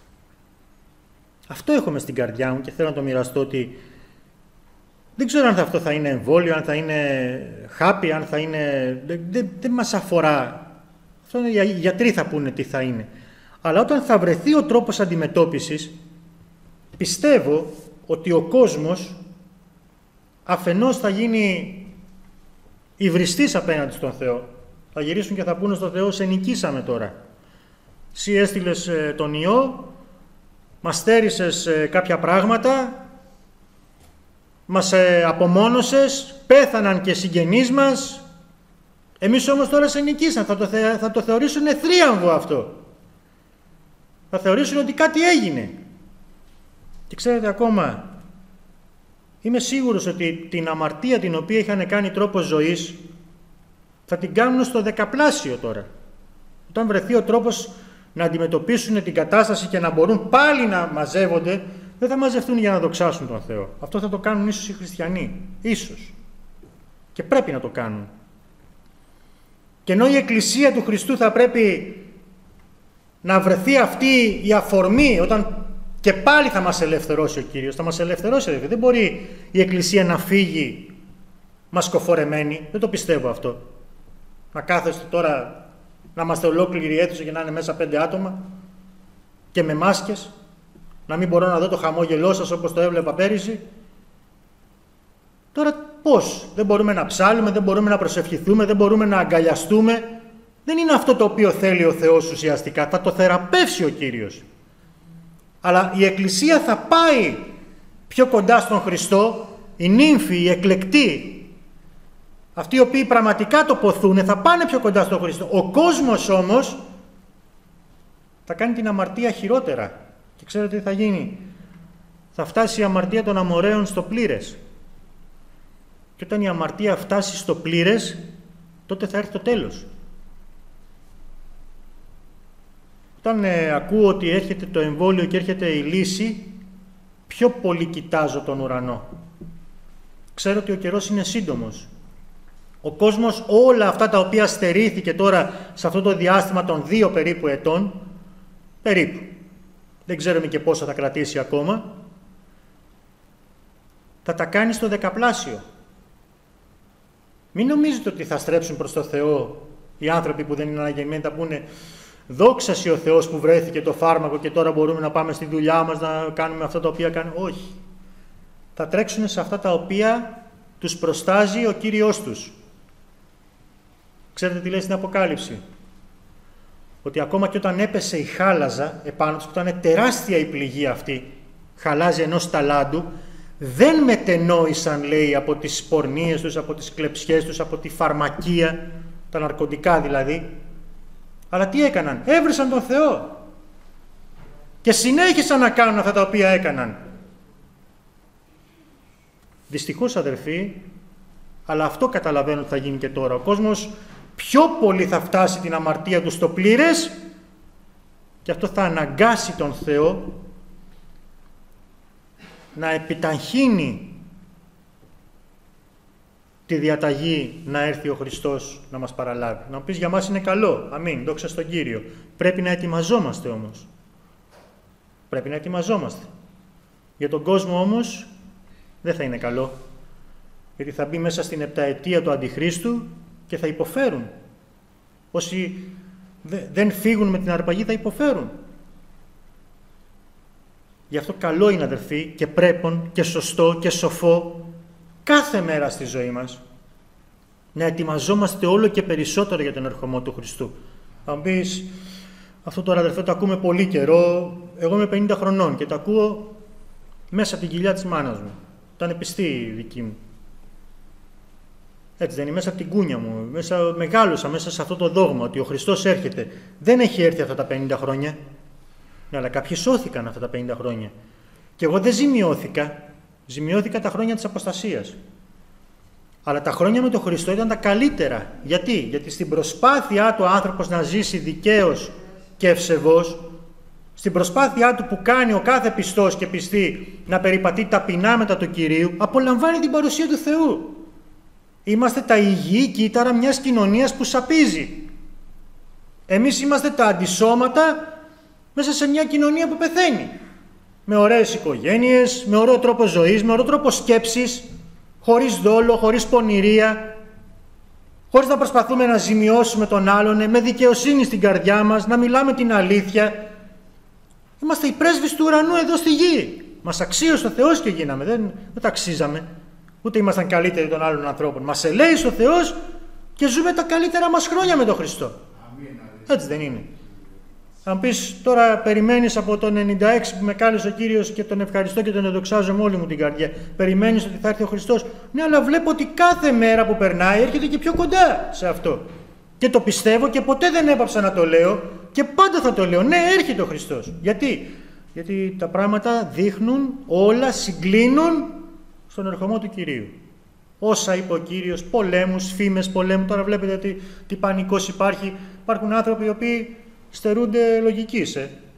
Αυτό έχουμε στην καρδιά μου και θέλω να το μοιραστώ, ότι δεν ξέρω αν αυτό θα είναι εμβόλιο, αν θα είναι χάπι, αν θα είναι... Δεν μας αφορά. Αυτό είναι, οι γιατροί θα πούνε τι θα είναι. Αλλά όταν θα βρεθεί ο τρόπος αντιμετώπισης, πιστεύω ότι ο κόσμος αφενός θα γίνει υβριστής απέναντι στον Θεό. Θα γυρίσουν και θα πούνε στον Θεό, σε νικήσαμε τώρα. Εσύ έστειλες τον ιό, μας στέρισες κάποια πράγματα, μας απομόνωσες, πέθαναν και συγγενείς μας, εμείς όμως τώρα σε νικήσαν. Θα το θεωρήσουν θρίαμβο αυτό. Θα θεωρήσουν ότι κάτι έγινε. Και ξέρετε, ακόμα είμαι σίγουρος ότι την αμαρτία την οποία είχαν κάνει τρόπο ζωής θα την κάνουν στο δεκαπλάσιο τώρα. Όταν βρεθεί ο τρόπος να αντιμετωπίσουν την κατάσταση και να μπορούν πάλι να μαζεύονται, δεν θα μαζευτούν για να δοξάσουν τον Θεό. Αυτό θα το κάνουν ίσως οι χριστιανοί. Ίσως. Και πρέπει να το κάνουν. Και ενώ η Εκκλησία του Χριστού θα πρέπει να βρεθεί αυτή η αφορμή, όταν και πάλι θα μας ελευθερώσει ο Κύριος, θα μας ελευθερώσει. Δεν μπορεί η Εκκλησία να φύγει μασκοφορεμένη. Δεν το πιστεύω αυτό. Να κάθεστε τώρα, να είμαστε ολόκληρη αίθουσα και να είναι μέσα 5 άτομα και με μάσκες, να μην μπορώ να δω το χαμόγελό σας όπως το έβλεπα πέρυσι. Τώρα πώς? Δεν μπορούμε να ψάλουμε, δεν μπορούμε να προσευχηθούμε, δεν μπορούμε να αγκαλιαστούμε. Δεν είναι αυτό το οποίο θέλει ο Θεός ουσιαστικά. Θα το θεραπεύσει ο Κύριος. Αλλά η Εκκλησία θα πάει πιο κοντά στον Χριστό, οι νύμφοι, οι εκλεκτοί, αυτοί οι οποίοι πραγματικά το ποθούν, θα πάνε πιο κοντά στον Χριστό. Ο κόσμος όμως θα κάνει την αμαρτία χειρότερα. Και ξέρετε τι θα γίνει? Θα φτάσει η αμαρτία των αμοραίων στο πλήρες. Και όταν η αμαρτία φτάσει στο πλήρες, τότε θα έρθει το τέλος. Όταν ακούω ότι έρχεται το εμβόλιο και έρχεται η λύση, πιο πολύ κοιτάζω τον ουρανό. Ξέρω ότι ο καιρός είναι σύντομος. Ο κόσμος όλα αυτά τα οποία στερήθηκε τώρα σε αυτό το διάστημα των 2 περίπου ετών, περίπου, δεν ξέρουμε και πόσο θα κρατήσει ακόμα, θα τα κάνει στο δεκαπλάσιο. Μην νομίζετε ότι θα στρέψουν προς το Θεό οι άνθρωποι που δεν είναι αναγεννημένοι, θα πούνε δόξα σοι ο Θεός που βρέθηκε το φάρμακο και τώρα μπορούμε να πάμε στη δουλειά μας να κάνουμε αυτά τα οποία κάνουμε. Όχι. Θα τρέξουν σε αυτά τα οποία τους προστάζει ο Κύριος τους. Ξέρετε τι λέει στην Αποκάλυψη? Ότι ακόμα και όταν έπεσε η χάλαζα επάνω τους, που ήταν τεράστια η πληγή αυτή, χαλάζι ενός ταλάντου, δεν μετενόησαν, λέει, από τις πορνείες τους, από τις κλεψιές τους, από τη φαρμακεία, τα ναρκωτικά δηλαδή. Αλλά τι έκαναν? Έβρισαν τον Θεό και συνέχισαν να κάνουν αυτά τα οποία έκαναν. Δυστυχώς, αδερφοί, αλλά αυτό καταλαβαίνω ότι θα γίνει και τώρα. Ο κόσμος πιο πολύ θα φτάσει την αμαρτία του στο πλήρες και αυτό θα αναγκάσει τον Θεό να επιταχύνει τη διαταγή να έρθει ο Χριστός να μας παραλάβει. Να μου πεις, για μας είναι καλό. Αμήν, δόξα στον Κύριο. Πρέπει να ετοιμαζόμαστε όμως. Πρέπει να ετοιμαζόμαστε. Για τον κόσμο όμως δεν θα είναι καλό. Γιατί θα μπει μέσα στην 7ετία του Αντιχρίστου και θα υποφέρουν. Όσοι δεν φύγουν με την αρπαγή θα υποφέρουν. Γι' αυτό καλό είναι, αδερφοί, και πρέπον και σωστό και σοφό κάθε μέρα στη ζωή μας να ετοιμαζόμαστε όλο και περισσότερο για τον ερχομό του Χριστού. Θα μου πεις, αυτό τώρα, αδερφέ, το ακούμε πολύ καιρό. Εγώ είμαι 50 χρονών και το ακούω μέσα από την κοιλιά της μάνας μου. Ήταν πιστή η δική μου. Έτσι δεν είναι? Μέσα από την κούνια μου. Μεγάλωσα μέσα σε αυτό το δόγμα ότι ο Χριστός έρχεται. Δεν έχει έρθει αυτά τα 50 χρόνια. Ναι, αλλά κάποιοι σώθηκαν αυτά τα 50 χρόνια. Και εγώ δεν ζημιώθηκα. Ζημιώθηκα τα χρόνια της αποστασίας. Αλλά τα χρόνια με τον Χριστό ήταν τα καλύτερα. Γιατί? Γιατί στην προσπάθειά του ο άνθρωπος να ζήσει δικαίως και ευσεβώς, στην προσπάθειά του που κάνει ο κάθε πιστός και πιστή να περιπατεί ταπεινά μετά του Κυρίου, απολαμβάνει την παρουσία του Θεού. Είμαστε τα υγιή κύτταρα μιας κοινωνίας που σαπίζει. Εμείς είμαστε τα αντισώματα μέσα σε μια κοινωνία που πεθαίνει. Με ωραίες οικογένειες, με ωραίο τρόπο ζωής, με ωραίο τρόπο σκέψης, χωρίς δόλο, χωρίς πονηρία, χωρίς να προσπαθούμε να ζημιώσουμε τον άλλον, με δικαιοσύνη στην καρδιά μας, να μιλάμε την αλήθεια. Είμαστε οι πρέσβεις του ουρανού εδώ στη γη. Μας αξίωσε ο Θεός και γίναμε. Δεν τα αξίζαμε. Ούτε ήμασταν καλύτεροι των άλλων ανθρώπων. Μας ελέησε ο Θεός και ζούμε τα καλύτερα μας χρόνια με τον Χριστό. Έτσι δεν είναι? Αν πεις τώρα, περιμένεις από το 96 που με κάλεσε ο Κύριος και τον ευχαριστώ και τον εδοξάζω με όλη μου την καρδιά, περιμένεις ότι θα έρθει ο Χριστός? Ναι, αλλά βλέπω ότι κάθε μέρα που περνάει έρχεται και πιο κοντά σε αυτό. Και το πιστεύω και ποτέ δεν έπαψα να το λέω και πάντα θα το λέω. Ναι, έρχεται ο Χριστός. Γιατί? Γιατί τα πράγματα δείχνουν, όλα συγκλίνουν στον ερχομό του Κυρίου. Όσα είπε ο Κύριος, πολέμους, φήμες πολέμου. Τώρα βλέπετε τι πανικός υπάρχει. Υπάρχουν άνθρωποι οι οποίοι στερούνται λογικής.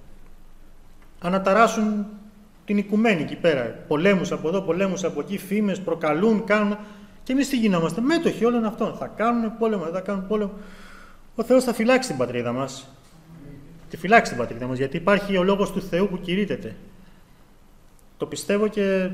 Αναταράσσουν την οικουμένη εκεί πέρα. Πολέμους από εδώ, πολέμους από εκεί, φήμες, προκαλούν, κάνουν. Και εμείς τι γινόμαστε? Μέτοχοι όλων αυτών. Θα κάνουν πόλεμο, δεν θα κάνουν πόλεμο. Ο Θεός θα φυλάξει την πατρίδα μας. Τη φυλάξει την πατρίδα μας, γιατί υπάρχει ο λόγος του Θεού που κηρύττεται. Το πιστεύω και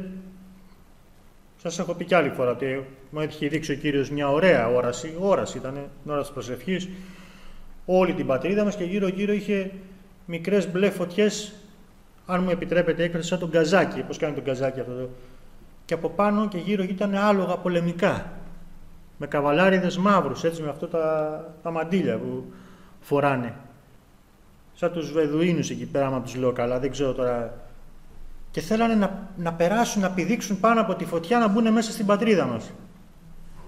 σας έχω πει κι άλλη φορά ότι μου έχει δείξει ο Κύριος μια ωραία όραση. Όραση ήταν, την ώρα της προσευχής. Όλη την πατρίδα μας και γύρω-γύρω είχε μικρές μπλε φωτιές, αν μου επιτρέπετε έκφραση, σαν τον καζάκι, πώς κάνει τον καζάκι αυτό εδώ. Και από πάνω και γύρω ήταν άλογα πολεμικά, με καβαλάριδες μαύρους, έτσι, με αυτό τα μαντίλια που φοράνε. Σαν τους Βεδουίνους εκεί πέρα, άμα τους λέω καλά, δεν ξέρω τώρα. Και θέλανε να περάσουν, να πηδήξουν πάνω από τη φωτιά, να μπουν μέσα στην πατρίδα μας.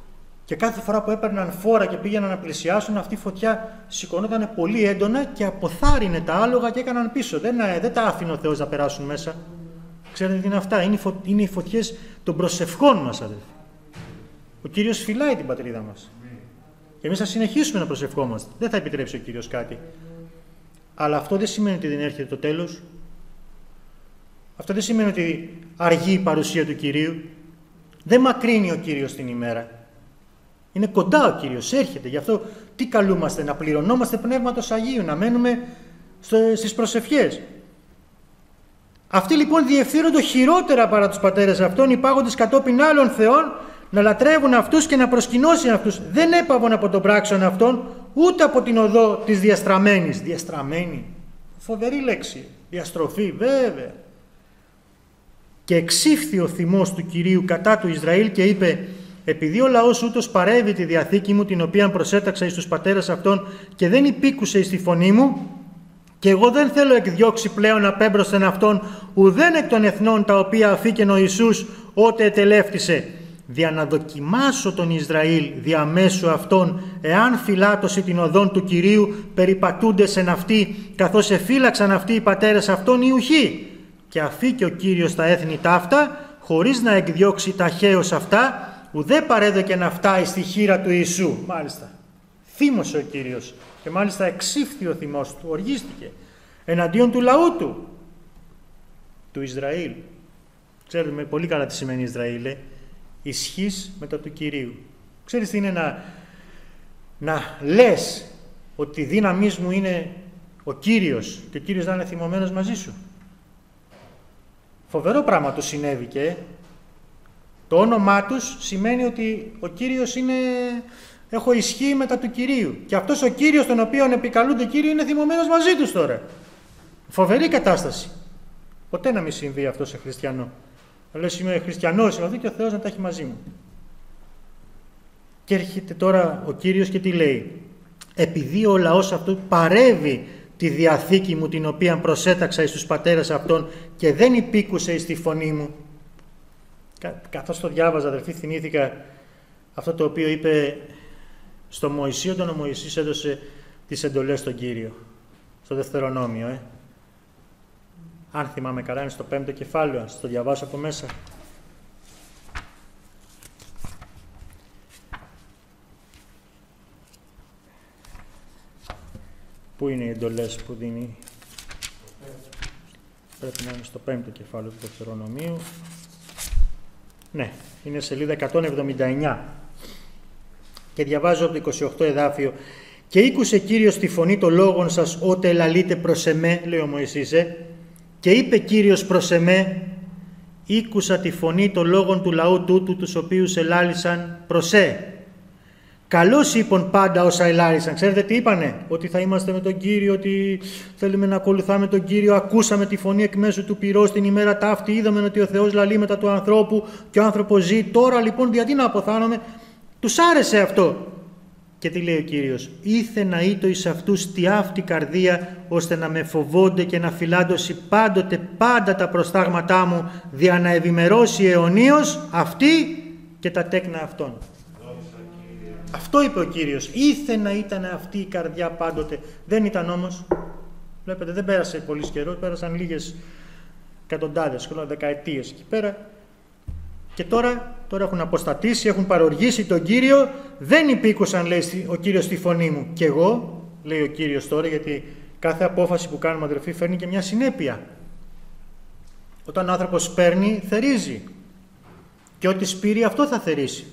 Και κάθε φορά που έπαιρναν φόρα και πήγαιναν να πλησιάσουν, αυτή η φωτιά σηκωνόταν πολύ έντονα και αποθάρρυνε τα άλογα και έκαναν πίσω. Δεν τα άφηνε ο Θεός να περάσουν μέσα. Ξέρετε τι είναι αυτά? Είναι οι φωτιές των προσευχών μας, αδελφοί. Ο Κύριος φυλάει την πατρίδα μας. Και εμείς θα συνεχίσουμε να προσευχόμαστε. Δεν θα επιτρέψει ο Κύριος κάτι. Αλλά αυτό δεν σημαίνει ότι δεν έρχεται το τέλος. Αυτό δεν σημαίνει ότι αργεί η παρουσία του Κυρίου. Δεν μακρύνει ο Κύριος την ημέρα. Είναι κοντά ο Κύριος, έρχεται. Γι' αυτό τι καλούμαστε? Να πληρωνόμαστε Πνεύματος Αγίου, να μένουμε στις προσευχές. Αυτοί λοιπόν διευθύνονται χειρότερα παρά τους πατέρες αυτών, υπάγοντες κατόπιν άλλων θεών, να λατρεύουν αυτούς και να προσκυνώσουν αυτούς. Δεν έπαβον από τον πράξον αυτών, ούτε από την οδό της διαστραμμένης. Διαστραμμένη. Φοβερή λέξη. Διαστροφή, βέβαια. Και εξήφθη ο θυμός του Κυρίου κατά του Ισραήλ και είπε: επειδή ο λαός ούτως παρέβη τη διαθήκη μου, την οποία προσέταξα εις τους πατέρες αυτών, και δεν υπήκουσε εις τη φωνή μου, και εγώ δεν θέλω εκδιώξει πλέον απέμπροσθεν αυτών, ουδέν εκ των εθνών τα οποία αφήκεν ο Ιησούς, ότε ετελεύτησε, δια να δοκιμάσω τον Ισραήλ διαμέσου αυτών, εάν φυλάτωση την οδόν του Κυρίου περιπατούντες εν αυτή, καθώς εφύλαξαν αυτοί οι πατέρες αυτών ή ουχοί. Και αφήκε ο Κύριος τα έθνη ταύτα, χωρίς να εκδιώξει ταχαίως αυτά, ουδέ παρέδωκεν αυτά εις τη χείρα του Ιησού. Μάλιστα. Θύμωσε ο Κύριος και μάλιστα εξήφθη ο θυμός του, οργίστηκε εναντίον του λαού του Ισραήλ. Ξέρουμε πολύ καλά τι σημαίνει Ισραήλ, ισχύς μετά του Κυρίου. Ξέρεις τι είναι να λες ότι η δύναμή μου είναι ο Κύριος και ο Κύριος να είναι θυμωμένος μαζί σου? Φοβερό πράγμα του συνέβηκε. Το όνομά τους σημαίνει ότι ο Κύριος είναι, έχω ισχύ μετά του Κυρίου. Και αυτός ο Κύριος τον οποίον επικαλούνται Κύριο είναι θυμωμένος μαζί τους τώρα. Φοβερή κατάσταση. Ποτέ να μην συμβεί αυτό σε χριστιανό. Να λες είμαι χριστιανός, δηλαδή και ο Θεός να τα έχει μαζί μου. Και έρχεται τώρα ο Κύριος και τι λέει? Επειδή ο λαός αυτού παρέβη τη διαθήκη μου, την οποία προσέταξα εις τους πατέρες αυτών, και δεν υπήκουσε εις τη φωνή μου. Καθώς το διάβαζα, αδελφοί, θυμήθηκα αυτό το οποίο είπε στο Μωυσή, όταν ο Μωυσής έδωσε τις εντολές στον Κύριο, στο Δευτερονόμιο. Αν θυμάμαι καλά, είναι στο 5ο κεφάλαιο, ας το διαβάσω από μέσα. Πού είναι οι εντολές που δίνει? Πρέπει να είναι στο 5ο κεφάλαιο του Δευτερονομίου. Ναι, είναι σελίδα 179. Και διαβάζω από το 28 εδάφιο. «Και ήκουσε Κύριος τη φωνή των λόγων σας, ότε ελαλείτε προς εμέ», λέει ο Μωυσής, «και είπε Κύριος προς εμέ, ήκουσα τη φωνή των λόγων του λαού τούτου, τους οποίους ελάλησαν προς Καλώς είπαν πάντα όσα ελάλησαν». Ξέρετε τι είπανε? Ότι θα είμαστε με τον Κύριο, ότι θέλουμε να ακολουθάμε τον Κύριο. Ακούσαμε τη φωνή εκ μέσου του πυρός την ημέρα ταύτη. Είδαμε ότι ο Θεός λαλεί μετά του ανθρώπου και ο άνθρωπος ζει. Τώρα λοιπόν γιατί να αποθάνομαι? Τους άρεσε αυτό. Και τι λέει ο Κύριος? «Ήθε να ήτο εις αυτούς τη αυτή καρδία, ώστε να με φοβόνται και να φυλάντωση πάντοτε πάντα τα προστάγματά μου, δια να ευημερώσει αιωνίως αυτή και τα τέκνα αυτών». Αυτό είπε ο Κύριος. Ήθε να ήταν αυτή η καρδιά πάντοτε. Δεν ήταν όμως. Βλέπετε, δεν πέρασε πολύ καιρό, πέρασαν λίγες εκατοντάδες, δεκαετίες εκεί πέρα. Και τώρα έχουν αποστατήσει, έχουν παροργήσει τον Κύριο. Δεν υπήκουσαν, λέει ο Κύριος, στη φωνή μου. Και εγώ, λέει ο Κύριος τώρα, γιατί κάθε απόφαση που κάνουμε, αδελφοί, φέρνει και μια συνέπεια. Όταν ο άνθρωπος παίρνει, θερίζει. Και ό,τι σπείρει, αυτό θα θερήσει.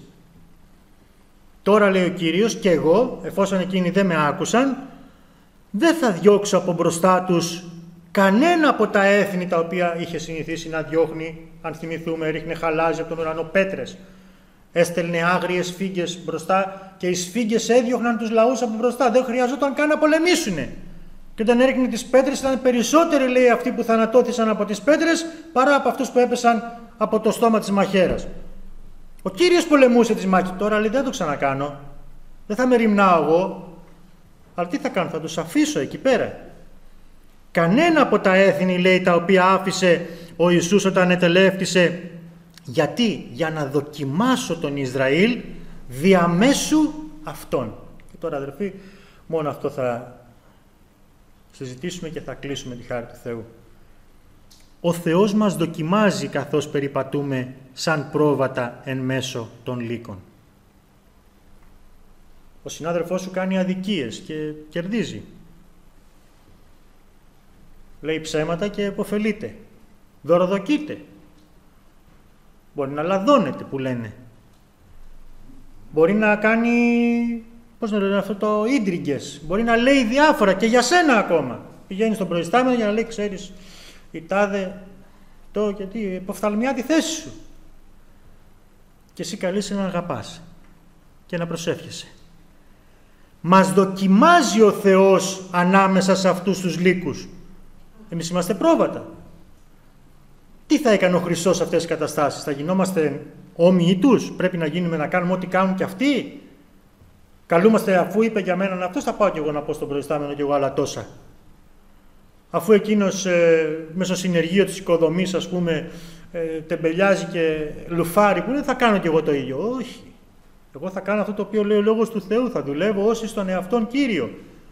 Τώρα, λέει ο Κύριος, και εγώ, εφόσον εκείνοι δεν με άκουσαν, δεν θα διώξω από μπροστά τους κανένα από τα έθνη τα οποία είχε συνηθίσει να διώχνει. Αν θυμηθούμε, ρίχνε χαλάζι από τον ουρανό πέτρες. Έστελνε άγριες φύγες μπροστά και οι φύγες έδιωχναν τους λαούς από μπροστά. Δεν χρειαζόταν καν να πολεμήσουνε. Και όταν έριχνε τις πέτρες, ήταν περισσότεροι, λέει, αυτοί που θανατώθησαν από τις πέτρες παρά από αυτούς που έπεσαν από το στόμα της μαχαίρας. Ο Κύριος πολεμούσε τις μάχες. Τώρα, λέει, δεν το ξανακάνω. Δεν θα με ρημνάω εγώ. Αλλά τι θα κάνω? Θα τους αφήσω εκεί πέρα. Κανένα από τα έθνη, λέει, τα οποία άφησε ο Ιησούς όταν ετελεύτησε. Γιατί? Για να δοκιμάσω τον Ισραήλ Διαμέσου αυτών. Και τώρα, αδερφοί, μόνο αυτό θα συζητήσουμε και θα κλείσουμε τη χάρη του Θεού. Ο Θεός μας δοκιμάζει καθώς περιπατούμε σαν πρόβατα εν μέσω των λύκων. Ο συνάδελφός σου κάνει αδικίες και κερδίζει. Λέει ψέματα και επωφελείται. Δωροδοκείται. Μπορεί να λαδώνεται που λένε. Μπορεί να κάνει, πώς να λένε αυτό, το ίντριγκες. Μπορεί να λέει διάφορα και για σένα ακόμα. Πηγαίνει στον προϊστάμενο για να λέει, ξέρεις, η τάδε, το και τι, υποφθαλμιά τη θέση σου. Και εσύ καλείσαι να αγαπάς και να προσεύχεσαι. Μας δοκιμάζει ο Θεός ανάμεσα σε αυτούς τους λύκους. Εμείς είμαστε πρόβατα. Τι θα έκανε ο Χριστός σε αυτές τις καταστάσεις? Θα γινόμαστε όμοιοι τους? Πρέπει να γίνουμε να κάνουμε ό,τι κάνουν και αυτοί? Καλούμαστε, αφού είπε για μένα αυτός, θα πάω κι εγώ να πω στον προϊστάμενο κι εγώ άλλα τόσα. Αφού εκείνος μέσω συνεργείο της οικοδομής, ας πούμε, τεμπελιάζει και λουφάρει, που είναι, θα κάνω κι εγώ το ίδιο. Όχι. Εγώ θα κάνω αυτό το οποίο λέει ο Λόγος του Θεού. Θα δουλεύω όσοι στον εαυτόν Κύριο.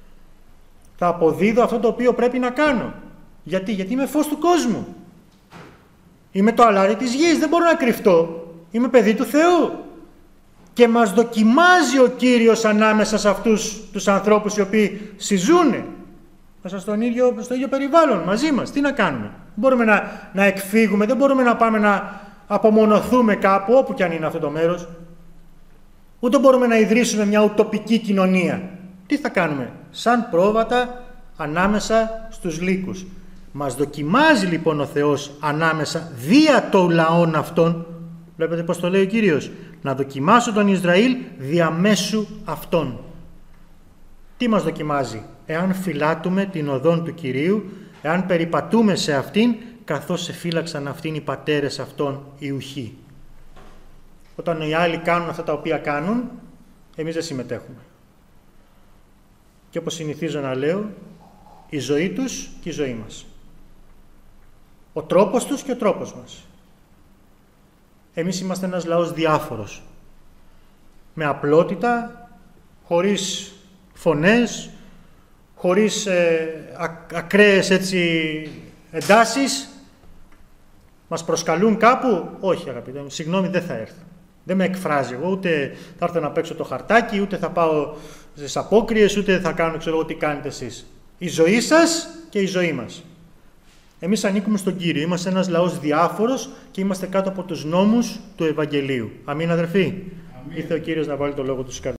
Θα αποδίδω αυτό το οποίο πρέπει να κάνω. Γιατί είμαι φως του κόσμου. Είμαι το αλάρι της γης, δεν μπορώ να κρυφτώ. Είμαι παιδί του Θεού. Και μας δοκιμάζει ο Κύριος ανάμεσα σε αυτούς τους ανθρώπους οι οποίοι συζούνε μέσα στο ίδιο περιβάλλον μαζί μας. Τι να κάνουμε? Δεν μπορούμε να εκφύγουμε, δεν μπορούμε να πάμε να απομονωθούμε κάπου, όπου κι αν είναι αυτό το μέρος. Ούτε μπορούμε να ιδρύσουμε μια ουτοπική κοινωνία. Τι θα κάνουμε? Σαν πρόβατα ανάμεσα στους λύκους. Μας δοκιμάζει λοιπόν ο Θεός ανάμεσα δια των λαών αυτών. Βλέπετε πώς το λέει ο Κύριος. Να δοκιμάσω τον Ισραήλ διαμέσου αυτών. Τι μας δοκιμάζει? Εάν φυλάτουμε την οδόν του Κυρίου, εάν περιπατούμε σε αυτήν, καθώς εφύλαξαν αυτήν οι πατέρες αυτών οι ουχοί. Όταν οι άλλοι κάνουν αυτά τα οποία κάνουν, εμείς δεν συμμετέχουμε. Και όπως συνηθίζω να λέω, η ζωή τους και η ζωή μας. Ο τρόπος τους και ο τρόπος μας. Εμείς είμαστε ένας λαός διάφορος. Με απλότητα, χωρίς φωνές, χωρίς ακραίες εντάσεις. Μας προσκαλούν κάπου? Όχι, αγαπητέ μου, συγγνώμη, δεν θα έρθω. Δεν με εκφράζει εγώ, ούτε θα έρθω να παίξω το χαρτάκι, ούτε θα πάω στις απόκριες, ούτε θα κάνω, ξέρω εγώ, τι κάνετε εσείς. Η ζωή σας και η ζωή μας. Εμείς ανήκουμε στον Κύριο, είμαστε ένας λαός διάφορος και είμαστε κάτω από τους νόμους του Ευαγγελίου. Αμήν, αδερφοί. Αμήν. Ήρθε ο Κύριος να βάλει το λόγο του στις καρδιές.